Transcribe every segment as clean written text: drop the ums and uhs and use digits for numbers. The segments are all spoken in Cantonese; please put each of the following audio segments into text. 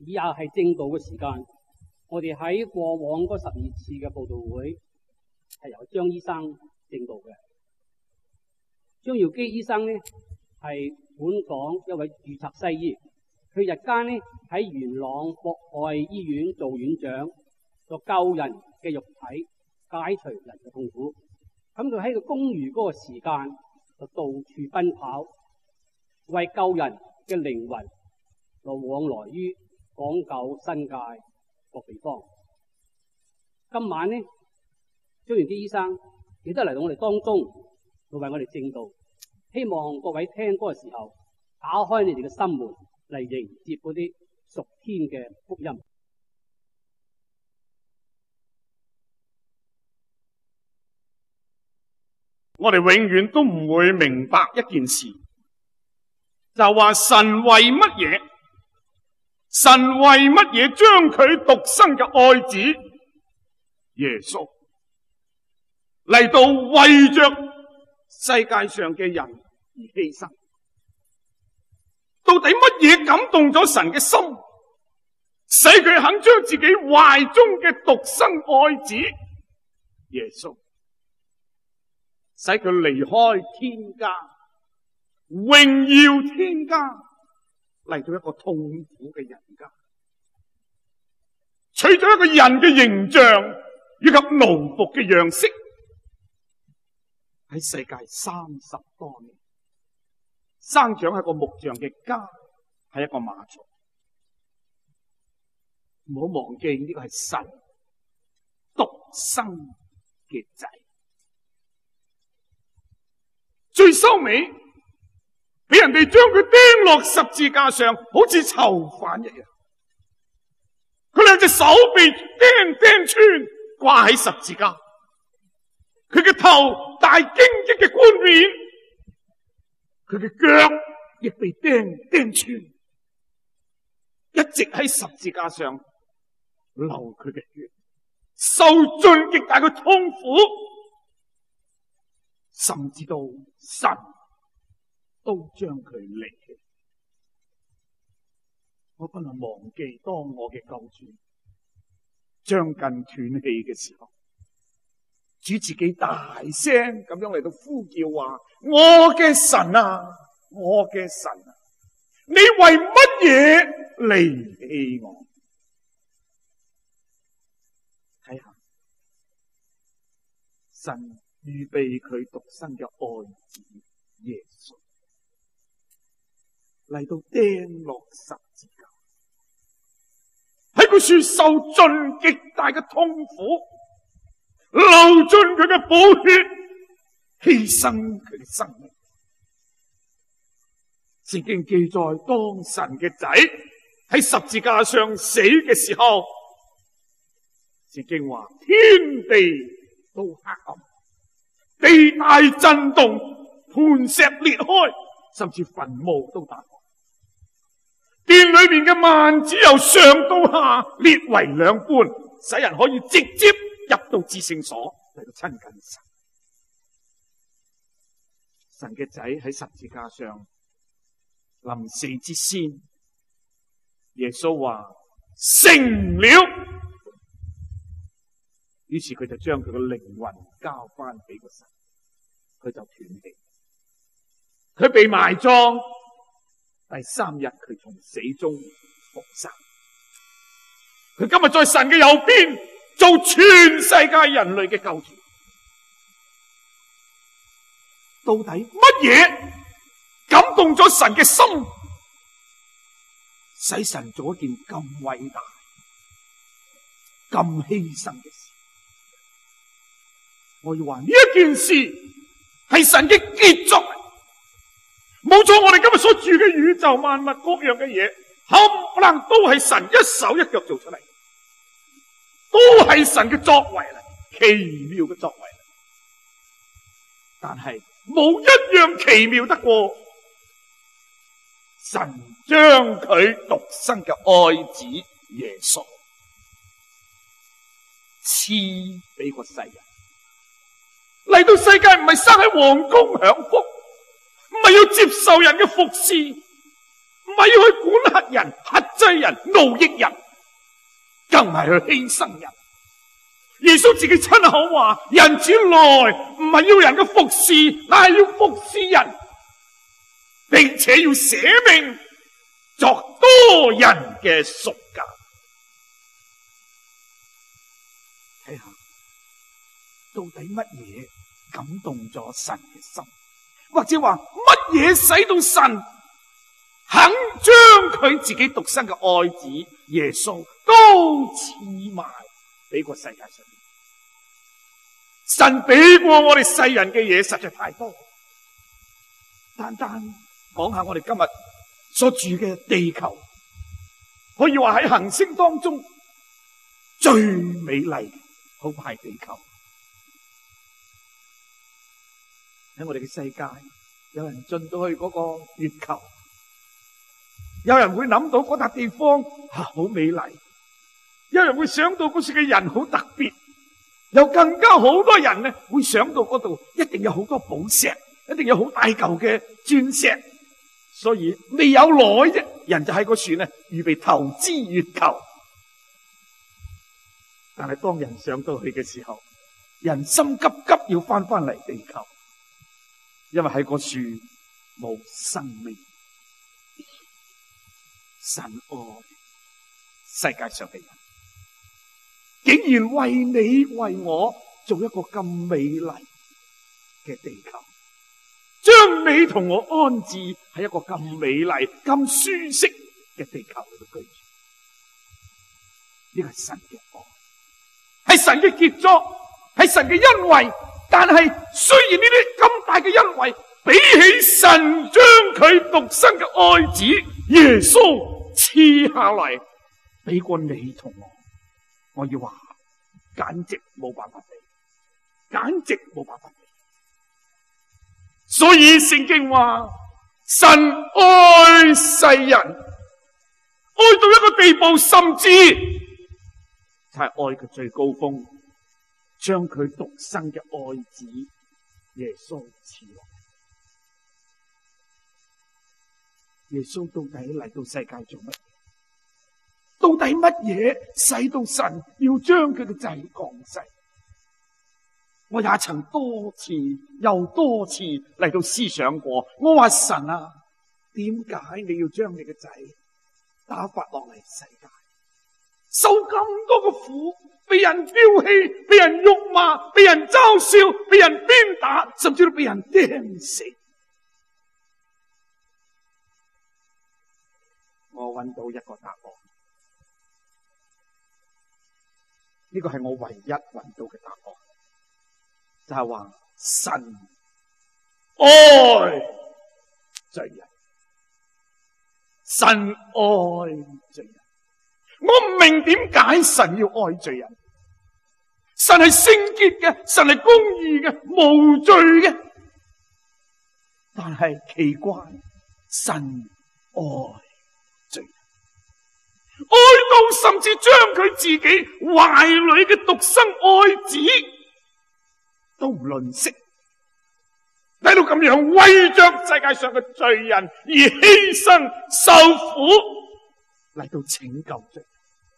以下係正道嘅時間。我哋喺過往嗰12次嘅佈道會係由張醫生正道嘅。張耀基醫生呢係本港一位註冊西醫，佢日間呢喺元朗博愛醫院做院長，就救人嘅肉體，解除人嘅痛苦。咁佢喺個公餘嗰個時間就到處奔跑，為救人嘅靈魂就往來於港九新界各地方。今晚呢，張耀基醫生亦都嚟到我哋當中，就為我哋正道。希望各位聽歌嘅時候，打開你哋嘅心門嚟迎接嗰啲屬天嘅福音。 我哋永遠都唔會明白一件事，就話神為乜嘢？神為乜嘢將佢獨生嘅愛子耶穌嚟到為着世界上嘅人而犧牲？到底乜嘢感動咗神嘅心，使佢肯將自己懷中嘅獨生愛子耶穌，使佢離開天家，榮耀天家，嚟到一個痛苦嘅人家，取咗一個人嘅形象以及奴僕嘅樣式，喺世界30多年生長喺個木匠嘅家，係一個馬槽。唔好忘記呢個係神獨生嘅仔。最收尾俾人哋將佢釘落十字架上，好似囚犯一樣。佢兩隻手被釘穿，掛喺十字架。佢嘅頭戴荊棘嘅冠冕，佢嘅腳亦被釘穿，一直喺十字架上流佢嘅血，受盡極大嘅痛苦，甚至到神都將佢離棄。我不能忘記當我嘅救主將近斷氣嘅時候，主自己大聲咁樣嚟到呼叫話：我嘅神啊，我嘅神啊，你為乜嘢離棄我？睇下神預備佢獨生嘅愛子耶穌嚟到釘落十字架，喺佢處受盡極大嘅痛苦，流盡佢嘅寶血，犧牲佢嘅生命。聖經記載，當神嘅仔喺十字架上死嘅時候，聖經話天地都黑暗，地大震動，磐石裂開，甚至墳墓都打開。殿裏面嘅幔子由上到下裂為兩半，使人可以直接入到至聖所嚟到親近神。神嘅仔喺十字架上臨死之先，耶穌話成了，於是佢就將佢嘅靈魂交翻俾個神，佢就斷氣。佢被埋葬，第3日佢從死中復生。佢今日在神嘅右邊做全世界人類嘅救主。到底乜嘢感動咗神嘅心，使神做一件咁偉大、咁犧牲嘅事？我要話呢一件事係神嘅傑作。冇錯，我哋今日所住嘅宇宙萬物各樣嘅嘢，冚唪唥都係神一手一腳做出嚟，都係神嘅作為嚟，奇妙嘅作為嚟。但係冇一樣奇妙得過神將佢獨生嘅愛子耶穌賜俾個世人。嚟到世界唔係生喺皇宮享福，唔係要接受人嘅服侍，唔係要去管轄人、轄制衰人、奴役人，更係去犧牲人。耶穌自己親口話：人子來唔係要人嘅服侍，但係要服侍人，並且要捨命作多人嘅贖價。睇下到底乜嘢感動咗神嘅心，或者話乜嘢使到神肯將佢自己獨生嘅愛子耶穌都賜埋俾個世界上面。神俾過我哋世人嘅嘢實在太多，單單講下我哋今日所住嘅地球，可以話喺行星當中最美麗嘅，好係地球。喺我哋嘅世界，有人進到去嗰個月球，有人會諗到嗰笪地方好美麗，有人會想到嗰處嘅人好特別，有更加好多人呢會想到嗰度一定有好多寶石，一定有好大嚿嘅鑽石，所以未有耐啫，人就喺嗰處呢預備投資月球。但係當人上到去嘅時候，人心急急要翻嚟地球，因為喺嗰處冇生命。神愛世界上嘅人，竟然為你為我做一個咁美麗嘅地球，將你同我安置喺一個咁美麗、咁舒適嘅地球裏度居住。呢個係神嘅愛，係神嘅傑作，係神嘅恩惠。但係雖然呢啲咁大嘅恩惠，比起神將佢獨生嘅愛子耶穌賜下嚟俾過你同我，我要話簡直冇辦法比，簡直冇辦法比。所以聖經話神愛世人，愛到一個地步，甚至就係愛嘅最高峰，將佢獨生嘅愛子耶穌賜落。耶穌到底嚟到世界做乜嘢？到底乜嘢使到神要將佢嘅仔降世？我也曾多次又多次嚟到思想過，我話神啊，點解你要將你嘅仔打發落嚟世界，受咁多嘅苦，被人丟棄，被人辱罵，被人嘲笑，被人鞭打，甚至都被人釘死？我揾到一個答案，呢個係我唯一揾到嘅答案，就係話神愛罪人，神愛罪人。我唔明點解神要愛罪人。神係聖潔嘅，神係公義嘅，無罪嘅，但係奇怪，神愛愛到甚至將佢自己懷裏嘅獨生愛子都唔吝嗇，嚟到咁樣為着世界上嘅罪人而犧牲受苦，嚟到拯救罪人。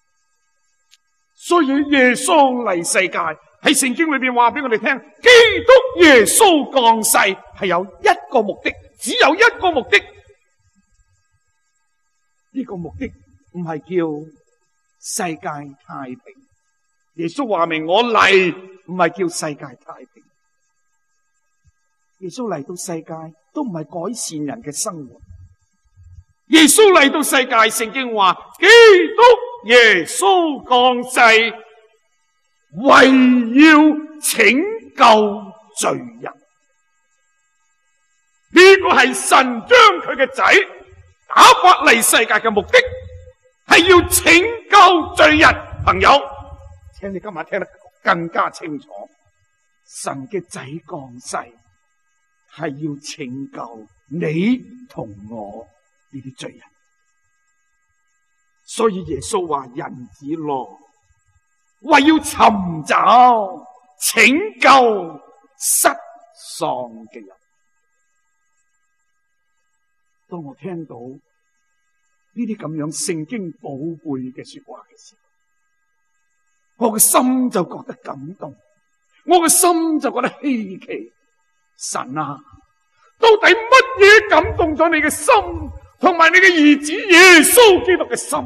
所以耶穌嚟世界，喺聖經裏邊話俾我哋聽，基督耶穌降世係有一個目的，只有一個目的。呢個目的唔係叫世界太平，耶穌話明我嚟唔係叫世界太平。耶穌嚟到世界都唔係改善人嘅生活，耶穌嚟到世界，聖經話基督耶穌降世，為要拯救罪人。呢個係神將佢嘅仔打發嚟世界嘅目的，係要拯救罪人。朋友，請你今晚聽得更加清楚，神嘅仔降世係要拯救你同我呢啲罪人。所以耶穌話人子來，為要尋找拯救失喪嘅人。當我聽到呢啲咁樣聖經寶貝嘅說話嘅時候，我嘅心就覺得感動，我嘅心就覺得稀奇。神啊，到底乜嘢感動咗你嘅心，同埋你嘅兒子耶穌基督嘅心，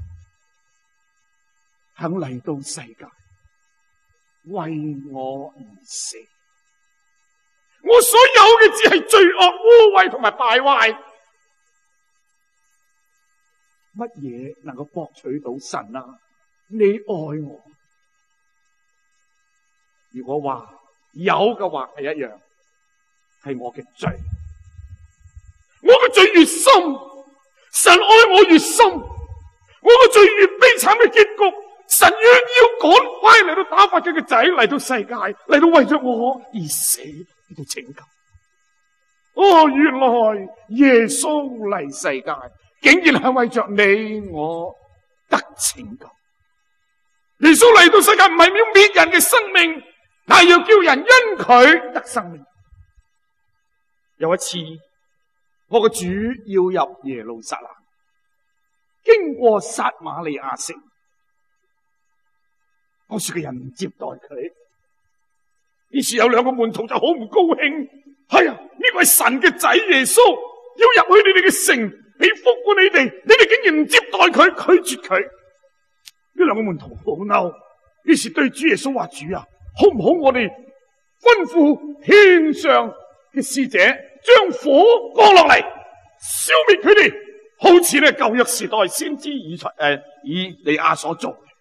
肯嚟到世界為我而死？我所有嘅只係罪惡、污穢同埋敗壞，乜嘢能夠博取到神啊？你愛我？如果話有嘅話，係一樣，係我嘅罪。我嘅罪越深，神愛我越深。我嘅罪越悲慘嘅結局，神越要趕快嚟到打發佢嘅仔嚟到世界，嚟到為咗我而死，嚟到拯救。哦，原來耶穌嚟世界，竟然係為着你我得拯救。耶穌嚟到世界唔係要滅人嘅生命，但係要叫人因佢得生命。有一次，我嘅主要入耶路撒冷，經過撒瑪利亞城，嗰處嘅人唔接待佢，於是有兩個門徒就好唔高興。係啊，呢個係神嘅仔耶穌，要入去你哋嘅城，俾福過你哋竟然唔接待佢，拒絕佢。呢兩個門徒好嬲，於是對主耶穌話：主啊，好唔好我哋吩咐天上嘅使者將火降落嚟，消滅佢哋，好似咧舊約時代先知以利亞所做嘅。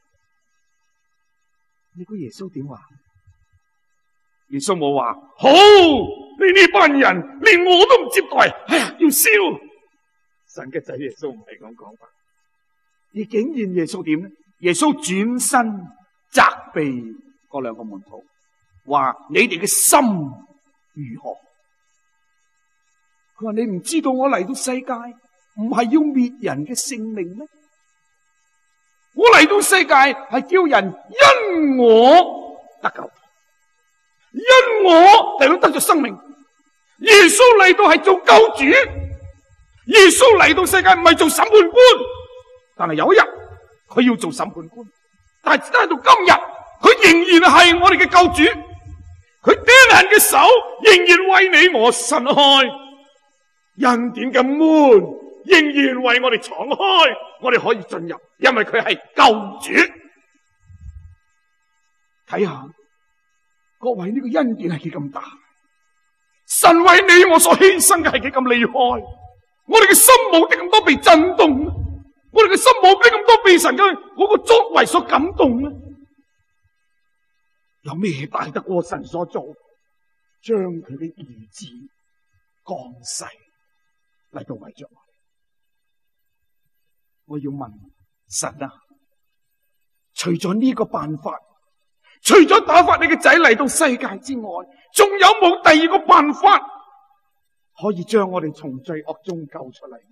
你估耶穌點話？耶穌冇話好，你呢班人連我都唔接待，哎呀，要燒。神嘅仔耶穌唔係咁講法，而竟然耶穌點呢？耶穌轉身責備嗰兩個門徒，話你哋嘅心如何？佢話你唔知道我嚟到世界唔係要滅人嘅性命咩？我嚟到世界係叫人因我得救，因我嚟到得咗生命。耶穌嚟到係做救主，耶穌嚟到世界唔係做審判官，但係有一日佢要做審判官，但係直到今日佢仍然係我哋嘅救主，佢釘痕嘅手仍然為你我伸開，恩典嘅門仍然為我哋敞開，我哋可以進入，因為佢係救主。睇下各位，呢個恩典係幾咁大，神為你我所犧牲嘅係幾咁厲害，我哋嘅心冇啲咁多被震動，我哋嘅心冇啲咁多被神嘅嗰個作為所感動咧。有咩大得過神所做，將佢嘅兒子降世嚟到為着我要問神啊，除咗呢個辦法，除咗打發你嘅仔嚟到世界之外，仲有冇第二個辦法可以將我哋從罪惡中救出嚟？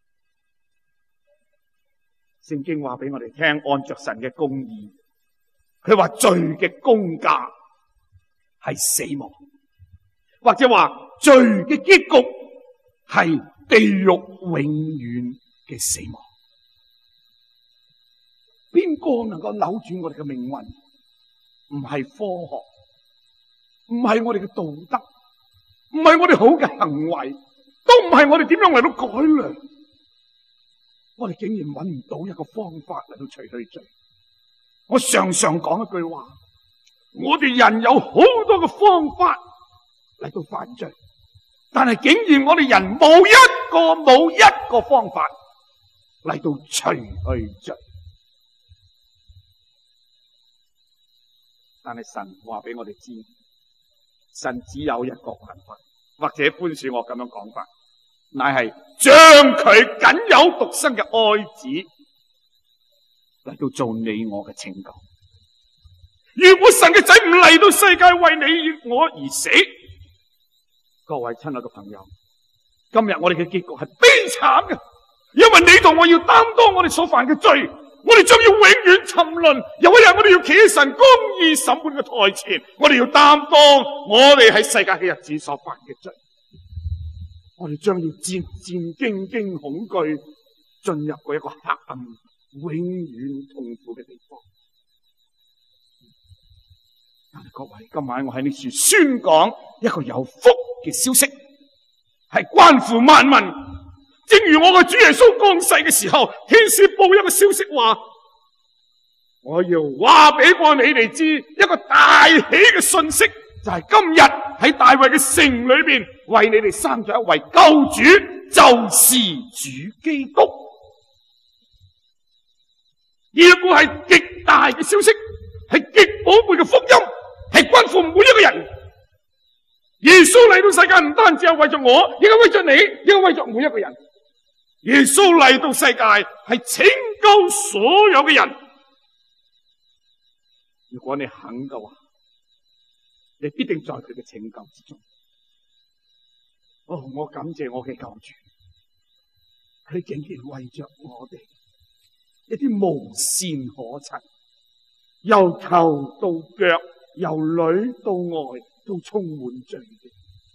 聖經話俾我哋聽，按着神嘅公義，佢話罪嘅工價係死亡，或者話罪嘅結局係地獄永遠嘅死亡。邊個能夠扭轉我哋嘅命運？唔係科學，唔係我哋嘅道德，唔係我哋好嘅行為，都唔係我哋點樣嚟到改良。我哋竟然揾唔到一個方法嚟到除去罪。我常常講一句話，我哋人有好多嘅方法嚟到犯罪，但係竟然我哋人冇一個方法嚟到除去罪。但係神話俾我哋知，神只有一個辦法，或者寬恕我咁樣講法，乃係將佢僅有獨生嘅愛子嚟到做你我嘅拯救。如果神嘅仔唔嚟到世界為你我而死，各位親愛嘅朋友，今日我哋嘅結局係悲慘嘅，因為你同我要擔當我哋所犯嘅罪，我哋將要永遠沉淪。有一日我哋要企喺神公義審判嘅台前，我哋要擔當我哋喺世界嘅日子所犯嘅罪。我哋將要戰戰兢兢恐懼， 進入過一個黑暗、永遠痛苦嘅地方。但係各位，今晚我喺呢處宣講一個有福嘅消息，係關乎萬民。正如我嘅主耶穌降世嘅時候，天使報一個消息話，我要話俾過你哋知一個大喜嘅信息，就係今日喺大衛嘅城裏邊為你哋生咗一位救主，就是主基督。呢一個係極大嘅消息，係極寶貝嘅福音，係關乎每一個人。耶穌嚟到世界唔單止係為咗我，亦係為咗你，亦係為咗每一個人。耶穌嚟到世界係拯救所有嘅人。如果你肯嘅話，你必定在佢嘅拯救之中。我感謝我嘅救主，佢竟然為着我哋一啲無善可陳，由頭到腳，由裏到外都充滿罪嘅，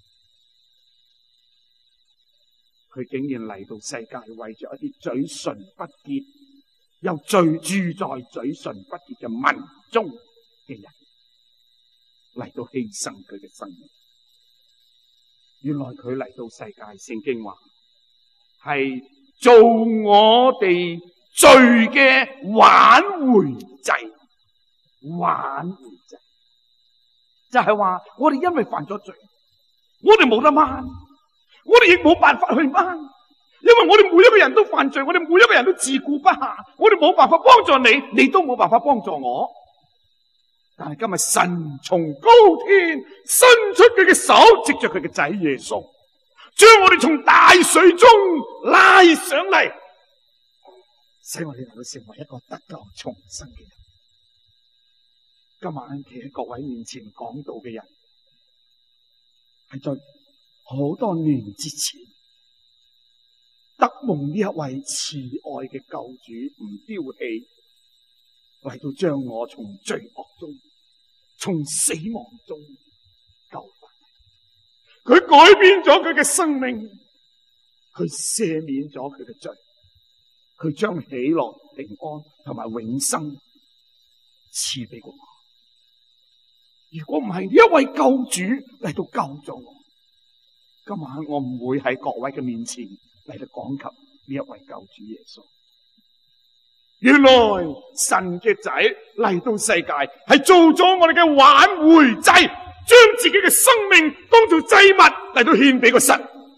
佢竟然嚟到世界為着一啲嘴唇不潔又住在嘴唇不潔嘅民中嘅人嚟到犧牲佢嘅生命。原來佢嚟到世界，聖經話係做我哋罪嘅挽回祭。挽回祭就係話我哋因為犯咗罪，我哋冇得掹，我哋亦冇辦法去掹，因為我哋每一個人都犯罪，我哋每一個人都自顧不暇，我哋冇辦法幫助你，你都冇辦法幫助我。但係今日神從高天伸出佢嘅手，藉着佢嘅仔耶穌，將我哋從大水中拉上嚟，使我哋能夠成為一個得救重生嘅人。今晚企喺各位面前講道嘅人，係在好多年之前得蒙呢一位慈愛嘅救主唔丟棄，嚟到將我從罪惡中、從死亡中救翻。佢改變咗佢嘅生命，佢赦免咗佢嘅罪，佢將喜樂、平安同埋永生賜俾我。如果唔係呢一位救主嚟到救咗我，今晚我唔會喺各位嘅面前嚟到講及呢一位救主耶穌。原來神嘅仔嚟到世界係做咗我哋嘅挽回祭，將自己嘅生命當做祭物嚟到獻俾個神，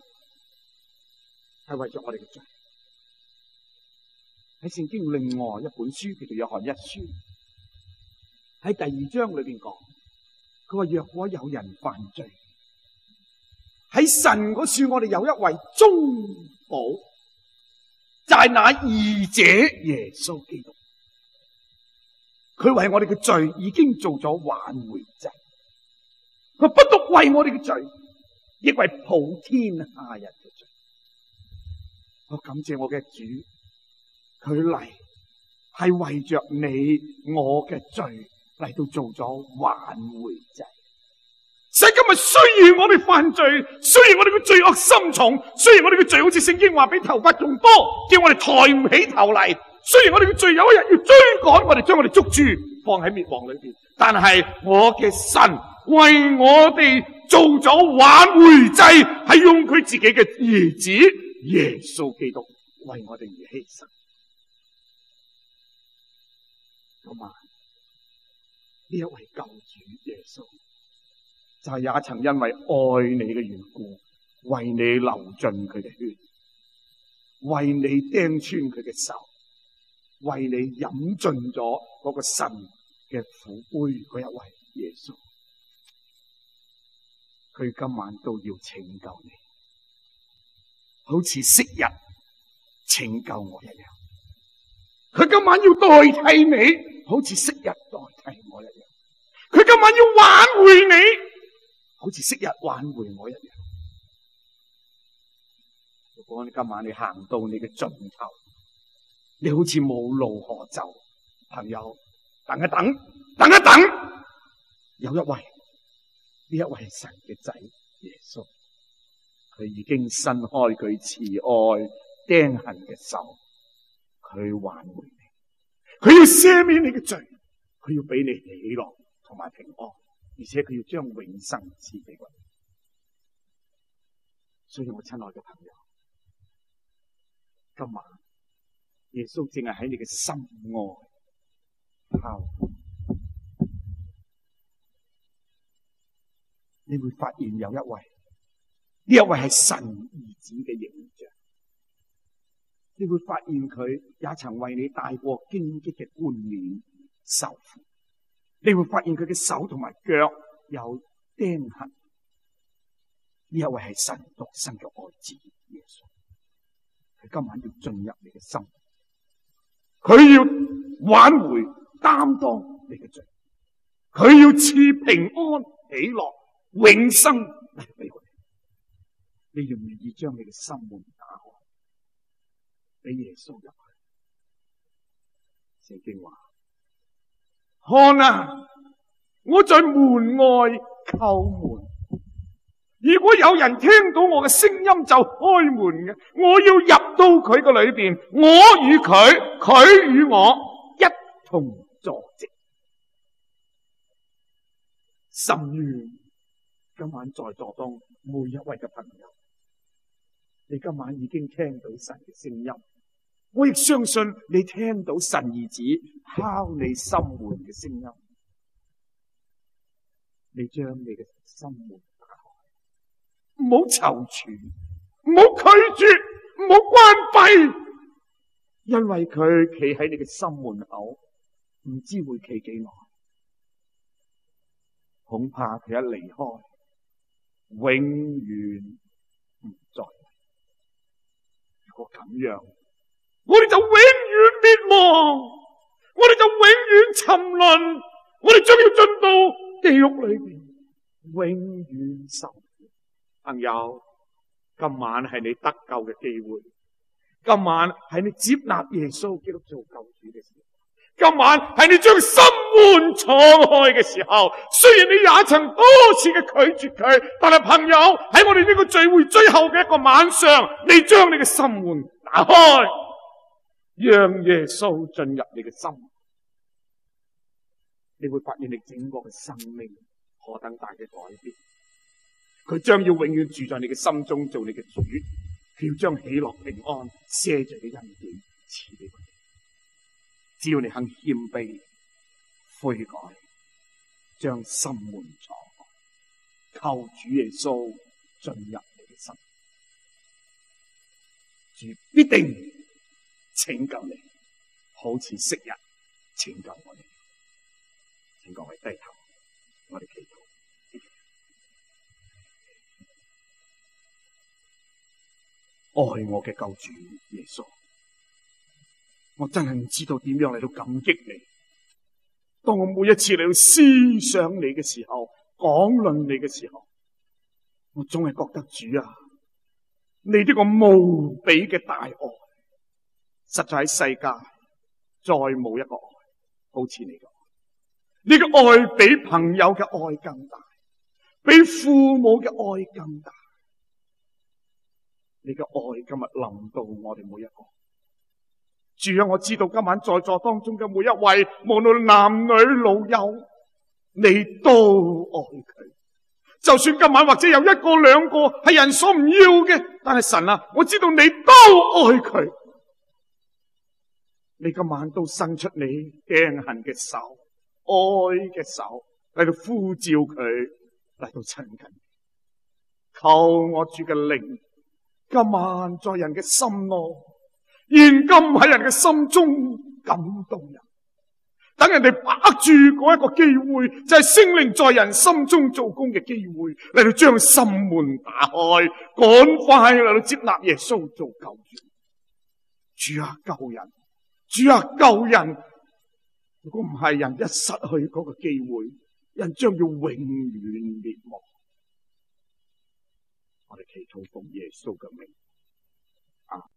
係為咗我哋嘅罪。喺聖經另外一本書叫做約翰一書，喺第2章裏邊講，佢話若果有人犯罪，喺神嗰處我哋有一位中保，就係那義者耶穌基督。佢為我哋嘅罪已經做咗挽回祭，佢不獨為我哋嘅罪，亦為普天下人嘅罪。我感謝我嘅主，佢嚟係為着你我嘅罪嚟到做咗挽回祭。使今日雖然我哋犯罪，雖然我哋嘅罪惡深重，雖然我哋嘅罪好似聖經話比頭髮仲多，叫我哋抬唔起頭嚟，雖然我哋嘅罪有一日要追趕我哋，將我哋捉住放喺滅亡裏邊，但係我嘅神為我哋做咗挽回祭，係用佢自己嘅兒子耶穌基督為我哋而犧牲。咁啊，呢一位救主耶穌就係也曾因為愛你嘅緣故，為你流盡佢嘅血，為你釘穿佢嘅手，為你飲盡咗嗰個神嘅苦杯嗰一位耶穌。佢今晚都要拯救你，好似昔日拯救我一樣。佢今晚要代替你，好似昔日代替我一樣。佢今晚要挽回你，好似昔日挽回我一樣。如果你今晚你行到你嘅盡頭，你好似冇路可走，朋友，等一等，等一等，有一位，呢一位神嘅仔耶穌，佢已經伸開佢慈愛釘痕嘅手， 佢挽回你，佢要赦免你嘅罪，佢要俾你喜樂同埋平安，而且佢要將永生賜俾我哋。所以我親愛嘅朋友，今晚耶穌正係喺你嘅心外敲門，你會發現有一位，呢一位係神兒子嘅形象。你會發現佢也曾為你帶過荊棘嘅冠冕受苦。你會發現佢嘅手同埋腳有釘痕。呢一位係神獨生嘅愛子耶穌，佢今晚要進入你嘅心，佢要挽回擔當你嘅罪，佢要賜平安喜樂永生嚟俾佢。你願唔願意將你嘅心門打開，俾耶穌入去？聖經話：看啊，我在門外叩門。如果有人聽到我嘅聲音就開門嘅，我要入到佢嘅裏邊，我與佢，佢與我一同坐席。甚願今晚在座當每一位嘅朋友，你今晚已經聽到神嘅聲音，我亦相信你聽到神兒子敲你心門嘅聲音。你將你嘅心門打開，唔好躊躇，唔好拒絕，唔好關閉，因為佢企喺你嘅心門口，唔知會企幾耐，恐怕佢一離開，永遠唔再嚟。如果咁樣，我哋就永遠滅亡，我哋就永遠沉淪，我哋將要進到地獄裏邊，永遠受苦。朋友，今晚係你得救嘅機會，今晚係你接納耶穌基督做救主嘅時候，今晚係你將心門敞開嘅時候。雖然你也曾多次嘅拒絕佢，但係朋友，喺我哋呢個聚會最後嘅一個晚上，你將你嘅心門打開，讓耶穌進入你嘅心，你會發現你整個嘅生命何等大嘅改變。佢將要永遠住在你嘅心中，做你嘅主。佢要將喜樂平安赦罪嘅恩典賜俾佢。只要你肯謙卑悔改，將心門敞開，求主耶穌進入你嘅心，主必定拯救你，好似昔日拯救我哋。請各位低頭，我哋祈禱。愛我嘅救主耶穌，我真係唔知道點樣嚟到感激你。當我每一次嚟到思想你嘅時候，講論你嘅時候，我總係覺得主啊，你呢個無比嘅大愛，實在喺世界再冇一個愛好似你嘅愛。你嘅愛比朋友嘅愛更大，比父母嘅愛更大。你嘅愛今日臨到我哋每一個。主啊，我知道今晚在座當中嘅每一位，無論男女老幼，你都愛佢。就算今晚或者有一個兩個係人所唔要嘅，但係神啊，我知道你都愛佢。你今晚都伸出你釘痕嘅手，愛嘅手嚟到呼召佢，嚟到親近。求我主嘅靈今晚在人嘅心內，現今喺人嘅心中感動人，等人哋把住嗰一個機會，就係聖靈在人心中做工嘅機會，嚟到將心門打開，趕快嚟到接納耶穌做救主。主啊，救人！主啊，救人！如果唔係，人一失去嗰個機會，人將要永遠滅亡。我哋祈禱奉耶穌嘅名。